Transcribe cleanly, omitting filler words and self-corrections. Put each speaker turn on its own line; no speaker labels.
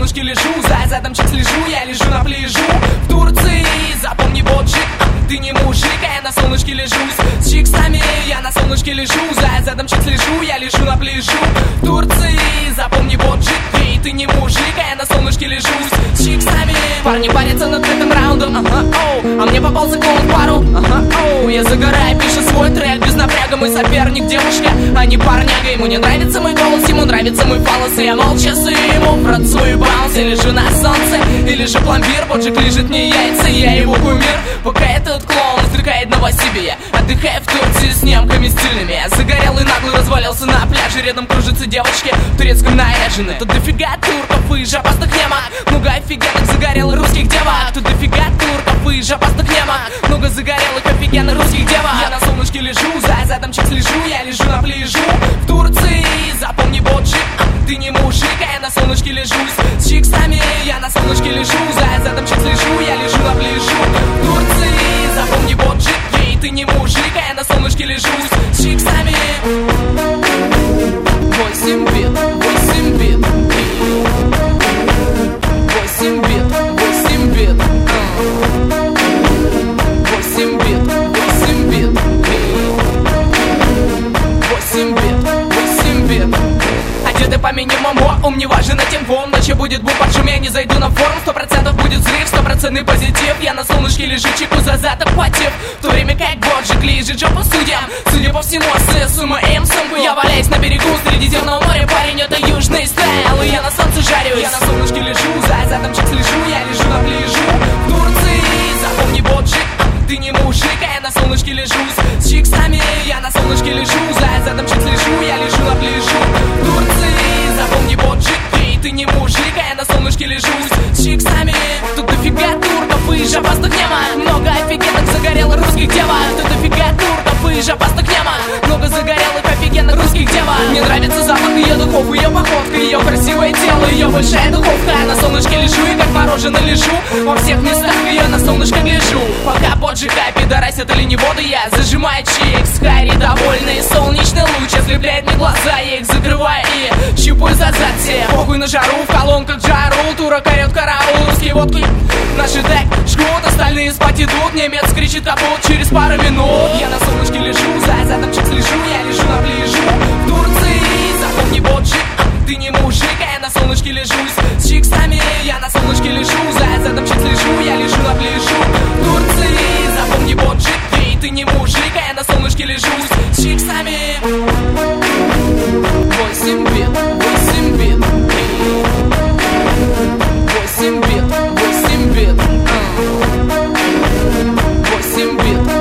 солнышке лежу, за задом чик слежу, я лежу на пляжу в Турции. Запомни, боджик, ты не мужик, а я на солнышке лежусь с чиксами. Я на солнышке лежу, за задом чик слежу, я лежу на пляжу в Турции. Запомни, боджик, ты не мужик, а я на солнышке лежусь с чиксами. Парни парятся над этим раундом, а мне попался клоун в пару, я загораю, пишу свой трек без напряга. Мой соперник девушка, а не парняга. Ему не нравится мой голос, ему нравится мой фалос. И я молча сую ему в рот свой баунс. Я лежу на солнце, или же пломбир. Боджик лежит мне яйца, я его кумир. Пока этот клоун стрекает Новосибирье, отдыхая в Турции с немками стильными. Я загорел и нагло развалился на пляже. Рядом кружатся девочки в турецком наряжены. Тут дофига турков и жопастых немок, много офигенных загорелых русских девок. Тут дофига турков и жопастых немок, много загорелых офигенных русских девок. Я на солнышке лежу, за задом чик слежу, я лежу на пляжу в Турции. Запомни, боджик, ты не мужик, а я на солнышке лежусь с чиксами. Я на солнышке лежу, за задом чик слежу, я лежу на пляжу в Турции. Запомни, боджик, ты не мужик, а я на солнышке лежусь с чиксами. 8 бит, 8 бит, 8 бит, 8 бит, 8 бит, 8 бит, 8 бит, 8 бит. Одеты по минимуму, ум не важен, а тем бом. Ночью будет бум, под шум, я не зайду на форум. 100% будет взрыв, 100% позитив. Я на солнышке лежу, чеку за зад обхватив, в то время как боджик лежит жопу судьям. Судя по всему, СС моим сам был. Я валяюсь на берегу Средиземного моря, парень, это южный стайл. И я на солнце жарюсь, я на солнышке лежу, за задом чик слежу, я лежу на пляжу в Турции. Запомни, боджик, ты не мужик, а я на солнышке лежусь с чиксами. Я на солнышке лежу, за задом чик слежу, я лежу на пляжу в Турции. Запомни, боджик, ты не мужик, а я на солнышке лежусь с чиксами. Тут дофига турков и жопастых немок, много офигенных загорелых русских девок. Тут дофига турков и жопастых немок, много загорелых офигенных русских девок. Мне нравится запах ее духов, ее походка, ее красивое тело, ее большая духовка. Я на солнышке лежу и как мороженое лежу во всех местах, ее на солнышко гляжу. Пока боджика пидорасит или не воду, я зажимаю чикс. Харри довольный, солнечный луч ослепляет мне глаза, я их закрываю и щупаю за зад все. Похуй на жару, в колонках жару, турок орет караул, русские водки наши дек жгут, остальные спать идут. Немец кричит капут через пару минут. Я на солнышке лежу, за задом чик слежу, я лежу на пляжу в Турции. Запомни, боджик, ты не мужик, а я на солнышке лежусь с чиксами. Я на солнышке лежу, за задом чик слежу, я лежу на пляжу в Турции. Запомни, боджик, ты не мужик, а я на солнышке лежусь с чиксами. 8 бит, 8 бит, 8 бит, 8 бит, 8 бит.